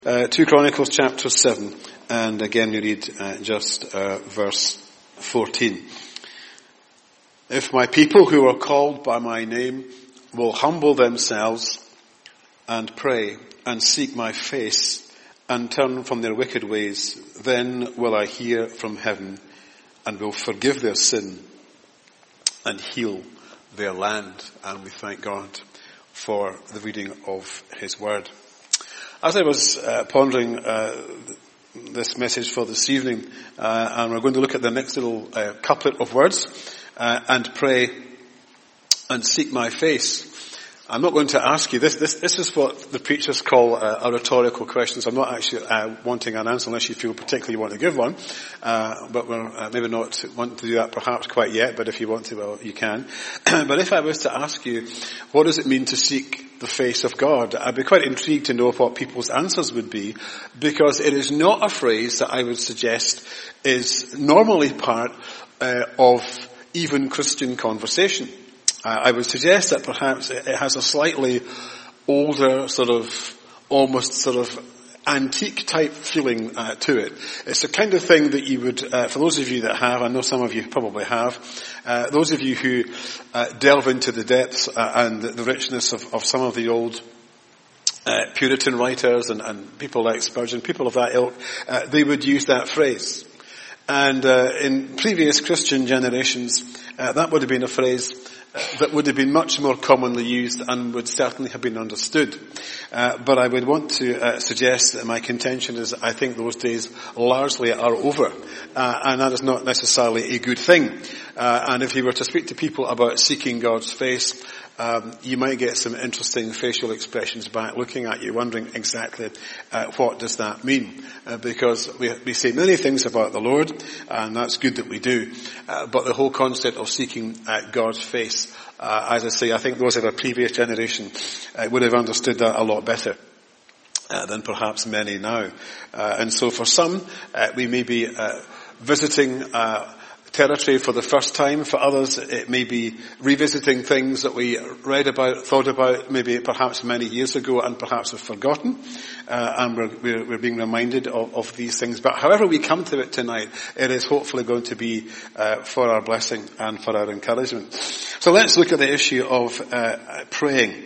2 Chronicles chapter 7, and again we read just verse 14. If my people who are called by my name will humble themselves and pray and seek my face and turn from their wicked ways, then will I hear from heaven and will forgive their sin and heal their land. And we thank God for the reading of his word. As I was pondering this message for this evening, and we're going to look at the next little couplet of words, and pray and seek my face. I'm not going to ask you, this is what the preachers call a rhetorical question, so I'm not actually wanting an answer unless you feel particularly you want to give one, but we're maybe not want to do that perhaps quite yet, but if you want to, well, you can. But if I was to ask you, what does it mean to seek the face of God? I'd be quite intrigued to know what people's answers would be, because it is not a phrase that I would suggest is normally part of even Christian conversation. I would suggest that perhaps it has a slightly older, almost antique type feeling to it. It's the kind of thing that you would, for those of you that have, I know some of you probably have, those of you who delve into the depths and the richness of some of the old Puritan writers and people like Spurgeon, people of that ilk, they would use that phrase. And in previous Christian generations, that would have been a phrase that would have been much more commonly used and would certainly have been understood. But I would want to suggest that my contention is I think those days largely are over. And that is not necessarily a good thing. And if you were to speak to people about seeking God's face, you might get some interesting facial expressions back looking at you, wondering exactly what does that mean. Because we say many things about the Lord, and that's good that we do. But the whole concept of seeking God's face, as I say, I think those of a previous generation would have understood that a lot better than perhaps many now. And so for some, we may be visiting territory for the first time. For others, it may be revisiting things that we read about, thought about, maybe perhaps many years ago and perhaps have forgotten. And we're being reminded of these things. But however we come to it tonight, it is hopefully going to be for our blessing and for our encouragement. So let's look at the issue of praying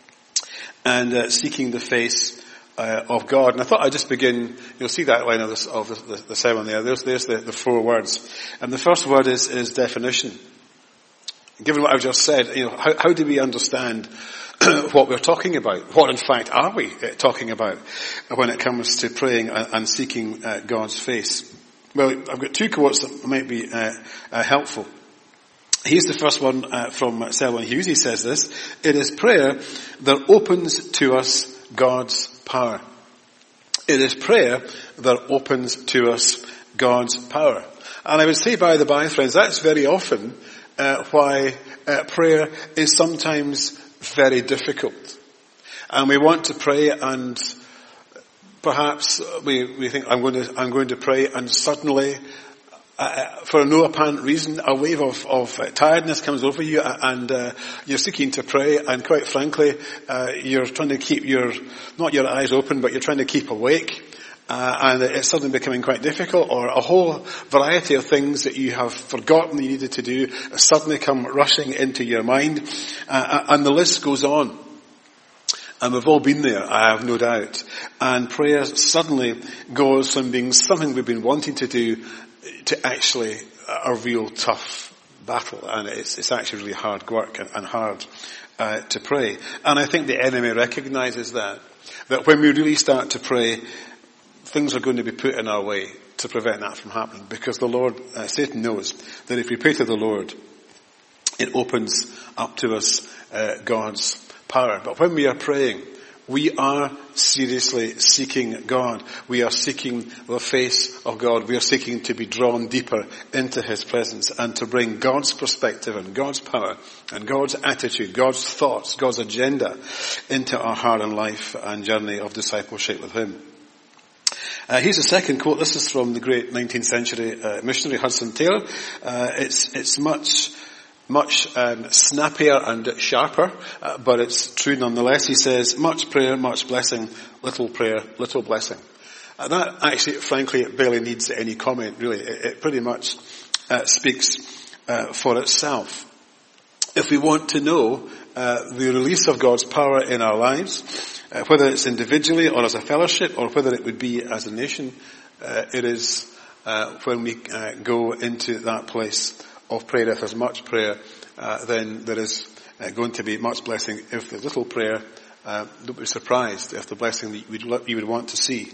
and seeking the face of God. And I thought I'd just begin, you'll see that line of the sermon there. There's the four words. And the first word is definition. Given what I've just said, how do we understand what we're talking about? What in fact are we talking about when it comes to praying and seeking God's face? Well, I've got two quotes that might be helpful. Here's the first one from Selwyn Hughes. He says this: "It is prayer that opens to us God's power." It is prayer that opens to us God's power. And I would say, by the by, friends, that's very often why prayer is sometimes very difficult. And we want to pray, and perhaps we think, I'm going to pray, and suddenly, for no apparent reason, a wave of tiredness comes over you, and you're seeking to pray, and quite frankly, you're trying to keep not your eyes open, but you're trying to keep awake, and it's suddenly becoming quite difficult, or a whole variety of things that you have forgotten that you needed to do suddenly come rushing into your mind, and the list goes on. And we've all been there, I have no doubt. And prayer suddenly goes from being something we've been wanting to do to actually a real tough battle. And it's actually really hard work and hard to pray. And I think the enemy recognizes that when we really start to pray, things are going to be put in our way to prevent that from happening. Because the Lord, Satan knows that if we pray to the Lord, it opens up to us God's power. But when we are praying, we are seriously seeking God. We are seeking the face of God. We are seeking to be drawn deeper into his presence and to bring God's perspective and God's power and God's attitude, God's thoughts, God's agenda into our heart and life and journey of discipleship with him. Here's a second quote. This is from the great 19th century missionary Hudson Taylor. It's much snappier and sharper, but it's true nonetheless. He says, "Much prayer, much blessing, little prayer, little blessing. And that actually, frankly, it barely needs any comment, really. It pretty much speaks for itself. If we want to know the release of God's power in our lives, whether it's individually or as a fellowship, or whether it would be as a nation, it is when we go into that place of prayer. If there's much prayer, then there is going to be much blessing. If there's little prayer, don't be surprised if the blessing that you would want to see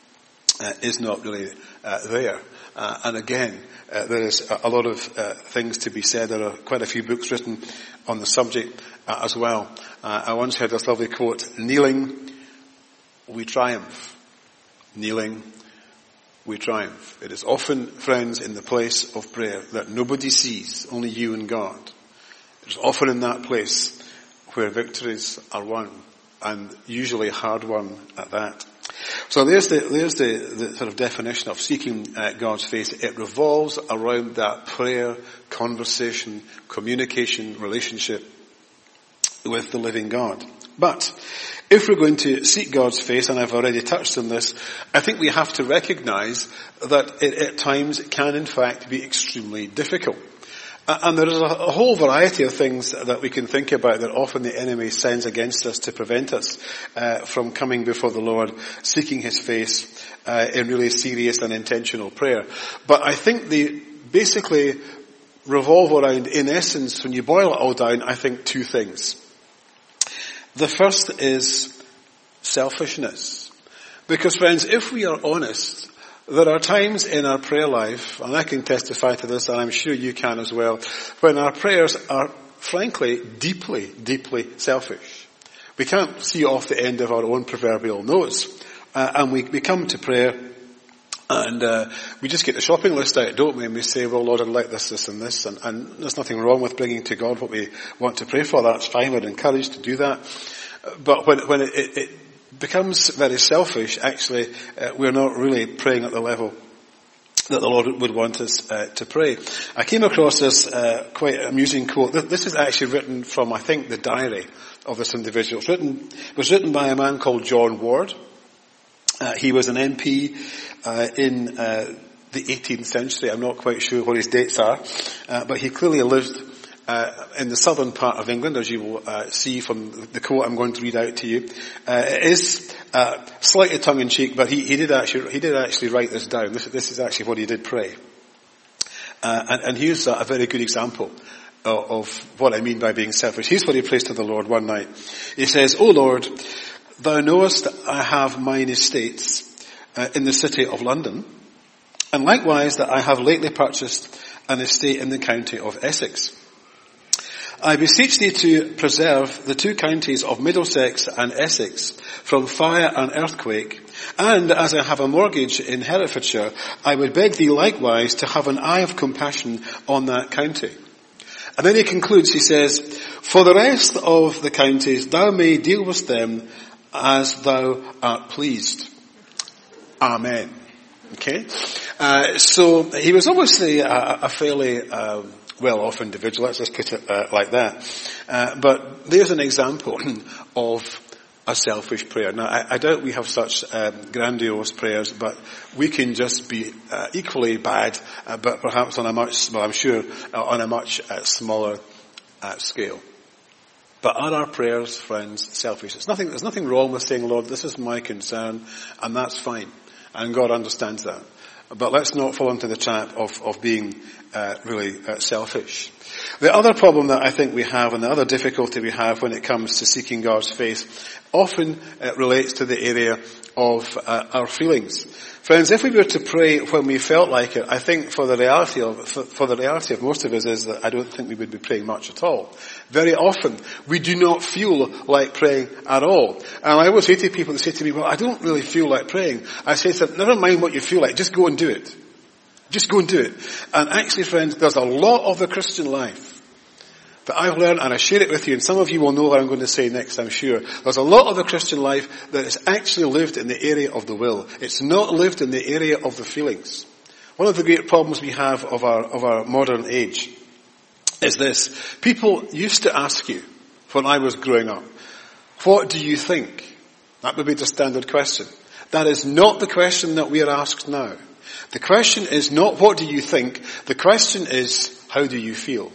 is not really there. And again, there is a lot of things to be said. There are quite a few books written on the subject as well. I once heard this lovely quote: "Kneeling, we triumph. Kneeling, we triumph." It is often, friends, in the place of prayer that nobody sees, only you and God. It's often in that place where victories are won, and usually hard won at that. So there's the sort of definition of seeking God's face. It revolves around that prayer, conversation, communication, relationship with the living God. But if we're going to seek God's face, and I've already touched on this, I think we have to recognize that it at times can in fact be extremely difficult. And there is a whole variety of things that we can think about that often the enemy sends against us to prevent us from coming before the Lord, seeking his face in really serious and intentional prayer. But I think they basically revolve around, in essence, when you boil it all down, I think two things. The first is selfishness. Because friends, if we are honest, there are times in our prayer life, and I can testify to this, and I'm sure you can as well, when our prayers are, frankly, deeply, deeply selfish. We can't see off the end of our own proverbial nose. And we come to prayer, and we just get the shopping list out, don't we? And we say, well, Lord, I'd like this, this, and this. And there's nothing wrong with bringing to God what we want to pray for. That's fine. We're encouraged to do that. But when it becomes very selfish, actually, we're not really praying at the level that the Lord would want us to pray. I came across this quite amusing quote. This is actually written from, I think, the diary of this individual. It was written by a man called John Ward. He was an MP in the 18th century. I'm not quite sure what his dates are, but he clearly lived in the southern part of England, as you will see from the quote I'm going to read out to you. It is slightly tongue-in-cheek, but he did actually write this down. This is actually what he did pray. And here's a very good example of what I mean by being selfish. Here's what he prays to the Lord one night. He says, "O Lord, thou knowest I have mine estates in the city of London, and likewise that I have lately purchased an estate in the county of Essex. I beseech thee to preserve the two counties of Middlesex and Essex from fire and earthquake, and as I have a mortgage in Herefordshire, I would beg thee likewise to have an eye of compassion on that county." And then he concludes, he says, "For the rest of the counties, thou may deal with them as thou art pleased. Amen." Okay? So he was obviously a fairly well-off individual, let's just put it like that. But there's an example of a selfish prayer. Now, I doubt we have such grandiose prayers, but we can just be equally bad, but perhaps on a much, well, I'm sure, on a much smaller scale. But are our prayers, friends, selfish? There's nothing wrong with saying, "Lord, this is my concern," and that's fine. And God understands that. But let's not fall into the trap of being really selfish. The other problem that I think we have, and the other difficulty we have when it comes to seeking God's face, often relates to the area of our feelings. Friends, if we were to pray when we felt like it, I think for the reality of most of us is that I don't think we would be praying much at all. Very often, we do not feel like praying at all. And I always say to people that say to me, "Well, I don't really feel like praying." I say to them, "Never mind what you feel like, just go and do it. Just go and do it." And actually, friends, there's a lot of the Christian life that I've learned, and I share it with you, and some of you will know what I'm going to say next, I'm sure. There's a lot of the Christian life that is actually lived in the area of the will. It's not lived in the area of the feelings. One of the great problems we have of our modern age is this. People used to ask you, when I was growing up, "What do you think?" That would be the standard question. That is not the question that we are asked now. The question is not what do you think, the question is how do you feel?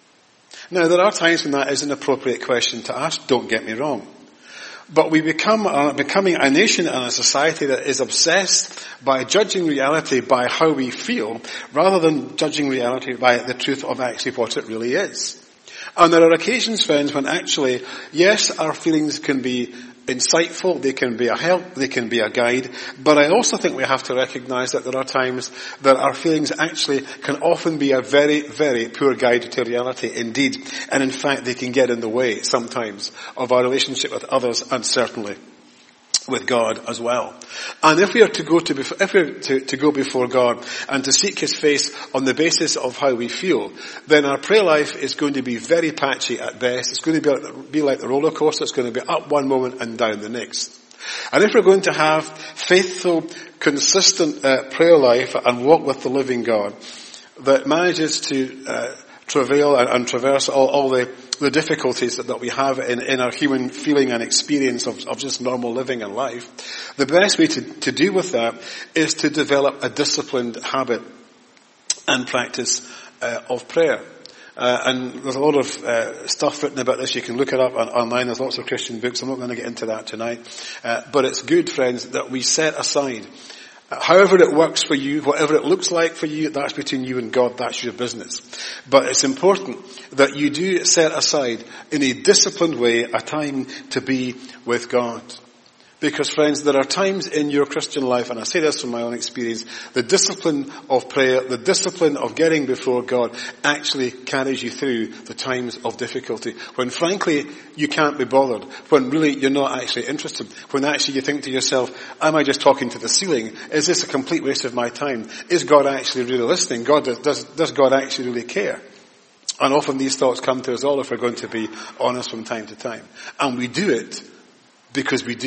Now there are times when that is an appropriate question to ask, don't get me wrong. But we becoming a nation and a society that is obsessed by judging reality by how we feel, rather than judging reality by the truth of actually what it really is. And there are occasions, friends, when actually, yes, our feelings can be insightful, they can be a help, they can be a guide, but I also think we have to recognize that there are times that our feelings actually can often be a very, very poor guide to reality indeed. And in fact, they can get in the way sometimes of our relationship with others and certainly with God as well. And if we are to go before God and to seek His face on the basis of how we feel, then our prayer life is going to be very patchy at best. It's going to be like the roller coaster. It's going to be up one moment and down the next. And if we're going to have faithful, consistent prayer life and walk with the living God that manages to travail and traverse all the difficulties that we have in our human feeling and experience of just normal living and life, the best way to deal with that is to develop a disciplined habit and practice of prayer. And there's a lot of stuff written about this. You can look it up online. There's lots of Christian books. I'm not going to get into that tonight. But it's good, friends, that we set aside, however it works for you, whatever it looks like for you, that's between you and God, that's your business. But it's important that you do set aside in a disciplined way a time to be with God. Because friends, there are times in your Christian life, and I say this from my own experience, the discipline of prayer, the discipline of getting before God actually carries you through the times of difficulty. When frankly, you can't be bothered. When really you're not actually interested. When actually you think to yourself, am I just talking to the ceiling? Is this a complete waste of my time? Is God actually really listening? Does God actually really care? And often these thoughts come to us all if we're going to be honest from time to time. And we do it because we've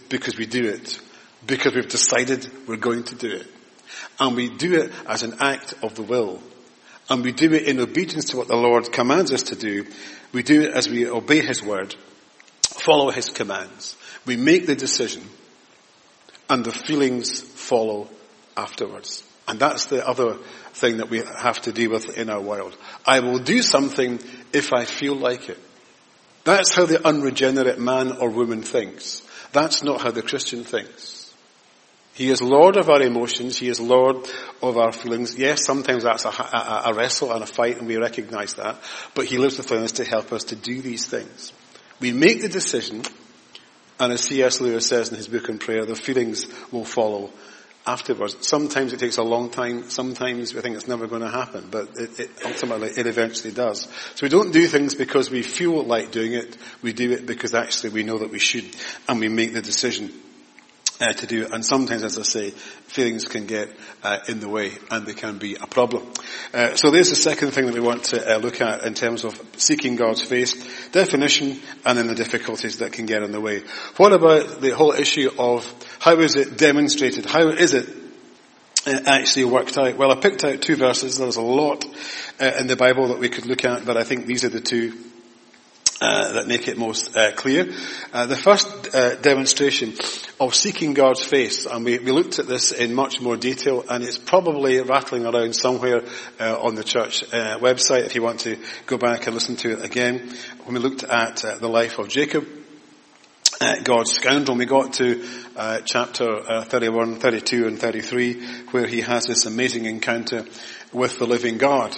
decided we're going to do it. And we do it as an act of the will. And we do it in obedience to what the Lord commands us to do. We do it as we obey His word, follow His commands. We make the decision, and the feelings follow afterwards. And that's the other thing that we have to deal with in our world. I will do something if I feel like it. That's how the unregenerate man or woman thinks. That's not how the Christian thinks. He is Lord of our emotions. He is Lord of our feelings. Yes, sometimes that's a wrestle and a fight, and we recognize that. But He lives within us to help us to do these things. We make the decision, and as C.S. Lewis says in his book on prayer, the feelings will follow afterwards. Sometimes it takes a long time. Sometimes we think it's never going to happen, but ultimately it eventually does. So we don't do things because we feel like doing it. We do it because actually we know that we should, and we make the decision to do it. And sometimes, as I say, feelings can get in the way, and they can be a problem. So there's the second thing that we want to look at in terms of seeking God's face: definition, and then the difficulties that can get in the way. What about the whole issue of how is it demonstrated? How is it actually worked out? Well, I picked out two verses. There's a lot in the Bible that we could look at, but I think these are the two that make it most clear. The first demonstration of seeking God's face, and we looked at this in much more detail, and it's probably rattling around somewhere on the church website if you want to go back and listen to it again. When we looked at the life of Jacob, God's scoundrel, we got to chapter 31, 32 and 33, where he has this amazing encounter with the living God.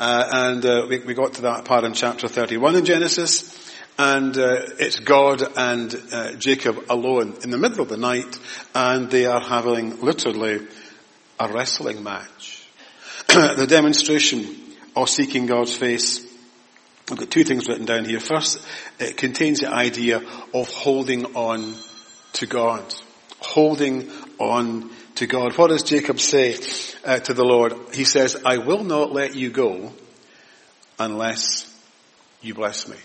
We got to that part in chapter 31 in Genesis, and it's God and Jacob alone in the middle of the night, and they are having literally a wrestling match. The demonstration of seeking God's face, I've got two things written down here. First, it contains the idea of holding on to God. Holding on to God. What does Jacob say to the Lord? He says, I will not let you go unless you bless me.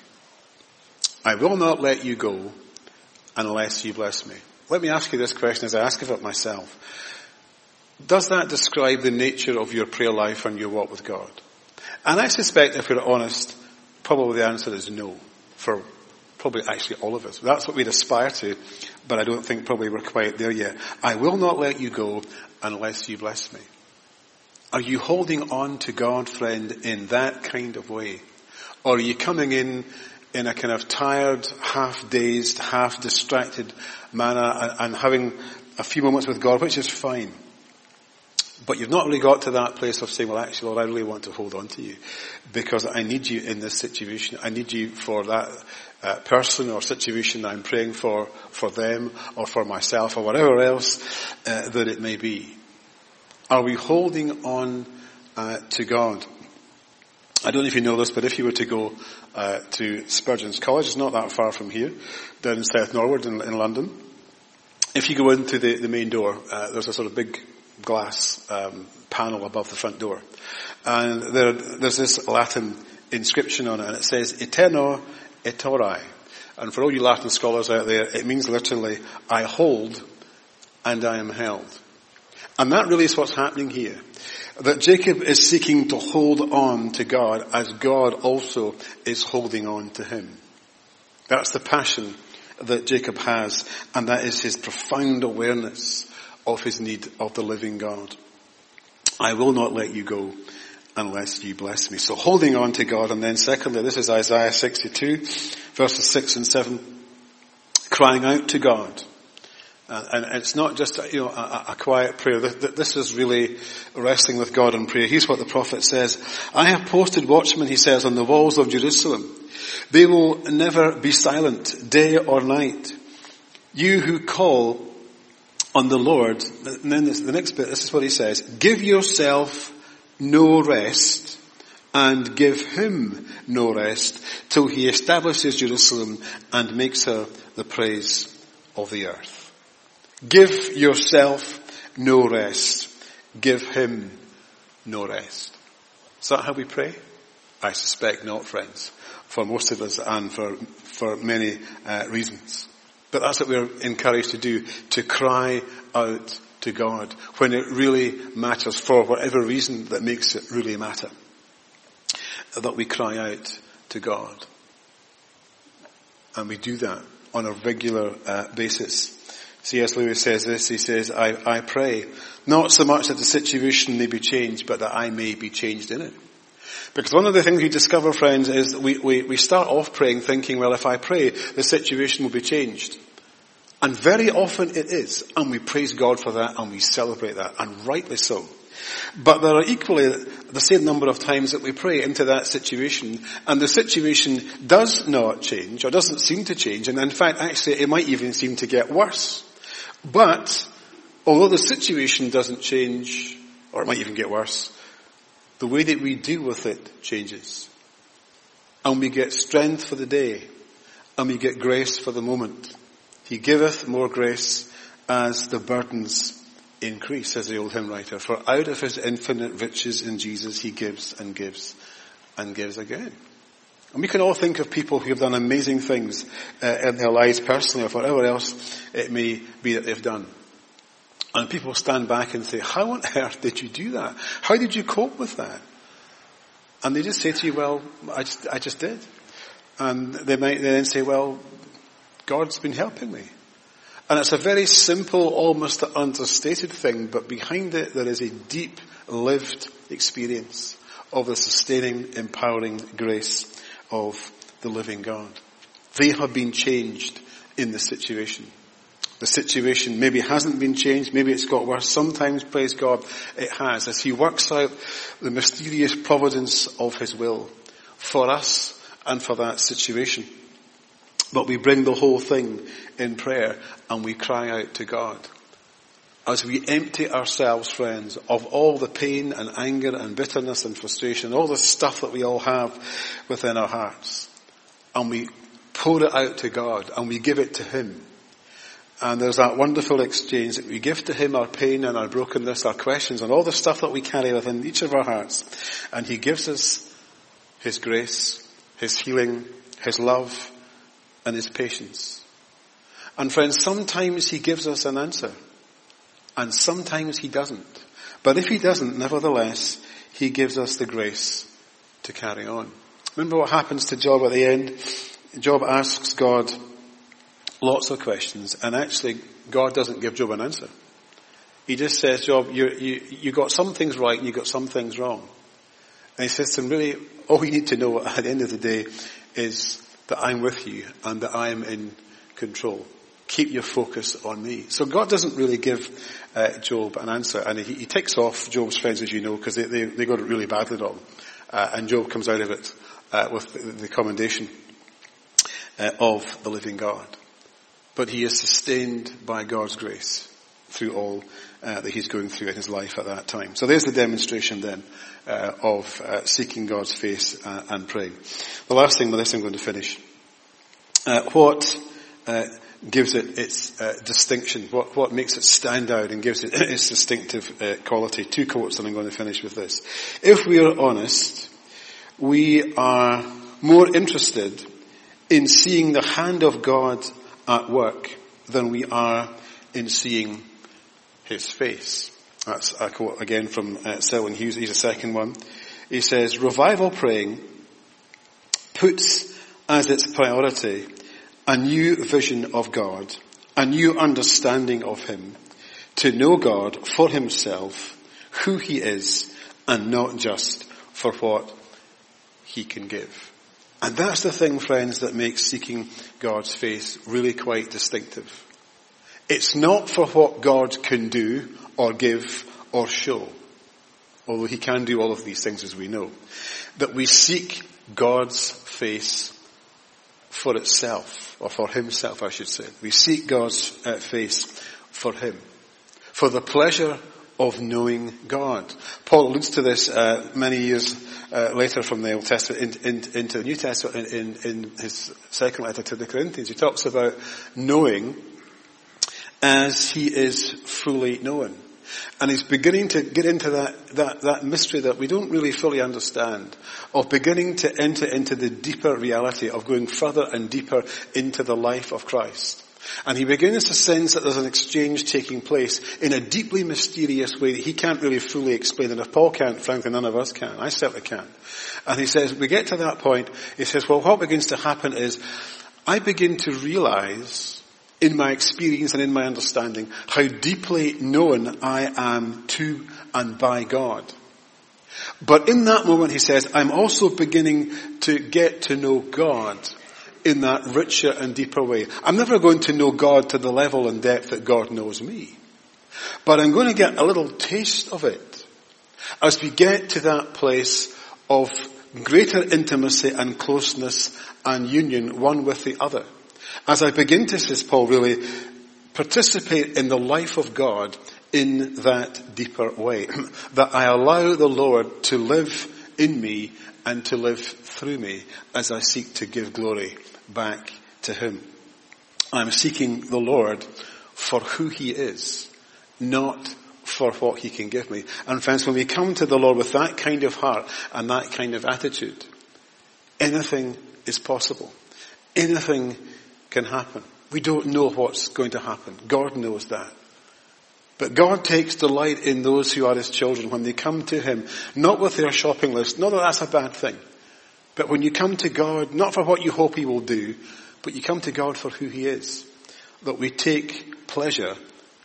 I will not let you go unless you bless me. Let me ask you this question as I ask of it myself. Does that describe the nature of your prayer life and your walk with God? And I suspect, if we're honest, probably the answer is no, for probably actually all of us. That's what we'd aspire to, but I don't think probably we're quite there yet. I will not let you go unless you bless me. Are you holding on to God, friend, in that kind of way? Or are you coming in a kind of tired, half-dazed, half-distracted manner and having a few moments with God, which is fine. But you've not really got to that place of saying, well, actually, Lord, I really want to hold on to you because I need you in this situation. I need you for that person or situation I'm praying for them or for myself or whatever else that it may be. Are we holding on to God? I don't know if you know this, but if you were to go to Spurgeon's College, it's not that far from here, down in South Norwood in London. If you go into the main door, there's a sort of big glass panel above the front door. And there's this Latin inscription on it, and it says, Eterno et orai. And for all you Latin scholars out there, it means literally, I hold and I am held. And that really is what's happening here. That Jacob is seeking to hold on to God as God also is holding on to him. That's the passion that Jacob has, and that is his profound awareness of his need of the living God. I will not let you go unless you bless me. So holding on to God, and then secondly, this is Isaiah 62, verses 6 and 7, crying out to God. And it's not just, a quiet prayer. This is really wrestling with God in prayer. Here's what the prophet says. I have posted watchmen, he says, on the walls of Jerusalem. They will never be silent, day or night. You who call on the Lord, and then the next bit, this is what he says. Give yourself no rest and give him no rest till he establishes Jerusalem and makes her the praise of the earth. Give yourself no rest. Give him no rest. Is that how we pray? I suspect not, friends. For most of us and for many reasons. But that's what we're encouraged to do, to cry out to God when it really matters, for whatever reason that makes it really matter. That we cry out to God. And we do that on a regular basis. C.S. Lewis says this, he says, I pray, not so much that the situation may be changed, but that I may be changed in it. Because one of the things we discover, friends, is we start off praying thinking, well, if I pray, the situation will be changed. And very often it is. And we praise God for that and we celebrate that, and rightly so. But there are equally the same number of times that we pray into that situation, and the situation does not change, or doesn't seem to change, and in fact, actually, it might even seem to get worse. But, although the situation doesn't change, or it might even get worse, the way that we deal with it changes. And we get strength for the day, and we get grace for the moment. He giveth more grace as the burdens increase, says the old hymn writer. For out of his infinite riches in Jesus, he gives and gives and gives again. And we can all think of people who have done amazing things in their lives personally or whatever else it may be that they've done. And people stand back and say, how on earth did you do that? How did you cope with that? And they just say to you, well, I just did. And they might then say, well, God's been helping me. And it's a very simple, almost understated thing, but behind it there is a deep, lived experience of the sustaining, empowering grace of the living God. They have been changed in the situation. The situation maybe hasn't been changed, maybe it's got worse. Sometimes, praise God, it has, as he works out the mysterious providence of his will for us and for that situation. But we bring the whole thing in prayer and we cry out to God. As we empty ourselves, friends, of all the pain and anger and bitterness and frustration, all the stuff that we all have within our hearts. And we pour it out to God and we give it to him. And there's that wonderful exchange that we give to him our pain and our brokenness, our questions and all the stuff that we carry within each of our hearts. And he gives us his grace, his healing, his love, and his patience. And friends, sometimes he gives us an answer. And sometimes he doesn't. But if he doesn't, nevertheless, he gives us the grace to carry on. Remember what happens to Job at the end? Job asks God lots of questions, and actually God doesn't give Job an answer. He just says, Job, you got some things right and you got some things wrong. And he says to him, really, all you need to know at the end of the day is that I'm with you and that I am in control. Keep your focus on me. So God doesn't really give Job an answer. And he ticks off Job's friends, as you know, because they got it really badly wrong. And Job comes out of it with the commendation of the living God. But he is sustained by God's grace through all that he's going through in his life at that time. So there's the demonstration then of seeking God's face and praying. The last thing with this I'm going to finish. What gives it its distinction? What makes it stand out and gives it its distinctive quality? Two quotes, and I'm going to finish with this. If we are honest, we are more interested in seeing the hand of God at work than we are in seeing his face. That's a quote again from Selwyn Hughes. He's a second one. He says, revival praying puts as its priority a new vision of God, a new understanding of him, to know God for himself, who he is, and not just for what he can give. And that's the thing, friends, that makes seeking God's face really quite distinctive. It's not for what God can do or give or show, although he can do all of these things as we know, that we seek God's face for itself, or for himself I should say. We seek God's face for him, for the pleasure of knowing God. Paul alludes to this many years later from the Old Testament into the New Testament in his second letter to the Corinthians. He talks about knowing as he is fully known. And he's beginning to get into that mystery that we don't really fully understand, of beginning to enter into the deeper reality of going further and deeper into the life of Christ. And he begins to sense that there's an exchange taking place in a deeply mysterious way that he can't really fully explain. And if Paul can't, frankly, none of us can. I certainly can't. And he says, we get to that point, he says, well, what begins to happen is I begin to realize in my experience and in my understanding how deeply known I am to and by God. But in that moment, he says, I'm also beginning to get to know God in that richer and deeper way. I'm never going to know God to the level and depth that God knows me. But I'm going to get a little taste of it as we get to that place of greater intimacy and closeness and union one with the other. As I begin to, says Paul, really participate in the life of God in that deeper way. That I allow the Lord to live in me and to live through me as I seek to give glory back to him. I'm seeking the Lord for who he is, not for what he can give me. And friends, when we come to the Lord with that kind of heart and that kind of attitude, anything is possible. Anything can happen. We don't know what's going to happen. God knows that. But God takes delight in those who are his children when they come to him, not with their shopping list. Not that that's a bad thing. But when you come to God, not for what you hope he will do, but you come to God for who he is. That we take pleasure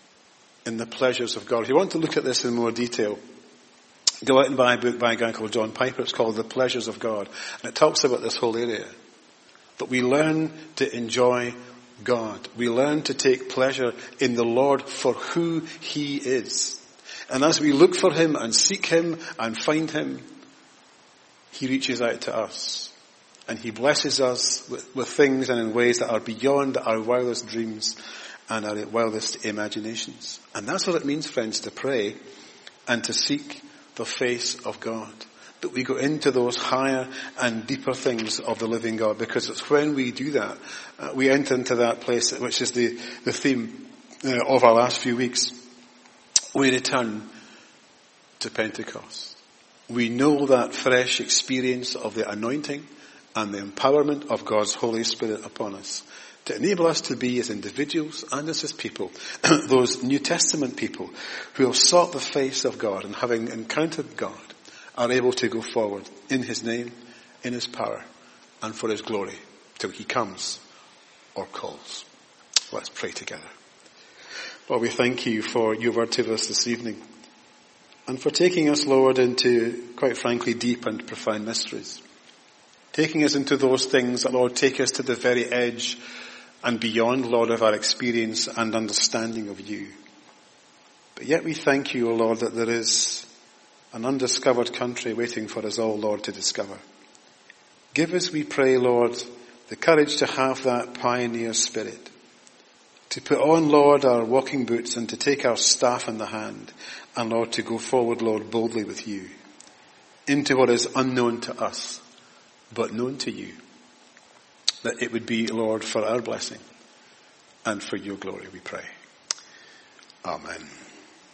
in the pleasures of God. If you want to look at this in more detail, go out and buy a book by a guy called John Piper. It's called The Pleasures of God. And it talks about this whole area. That we learn to enjoy God. We learn to take pleasure in the Lord for who he is. And as we look for him and seek him and find him, he reaches out to us. And he blesses us with things and in ways that are beyond our wildest dreams and our wildest imaginations. And that's what it means, friends, to pray and to seek the face of God. That we go into those higher and deeper things of the living God, because it's when we do that, we enter into that place which is the theme of our last few weeks. We return to Pentecost. We know that fresh experience of the anointing and the empowerment of God's Holy Spirit upon us to enable us to be as individuals and as his people, those New Testament people who have sought the face of God and having encountered God, are able to go forward in his name, in his power, and for his glory. till he comes or calls. Let's pray together. Lord, we thank you for your word to us this evening and for taking us, Lord, into, quite frankly, deep and profound mysteries. Taking us into those things that, Lord, take us to the very edge and beyond, Lord, of our experience and understanding of you. But yet we thank you, O Lord, that there is an undiscovered country waiting for us all, Lord, to discover. Give us, we pray, Lord, the courage to have that pioneer spirit, to put on, Lord, our walking boots and to take our staff in the hand and, Lord, to go forward, Lord, boldly with you into what is unknown to us, but known to you, that it would be, Lord, for our blessing and for your glory, we pray. Amen.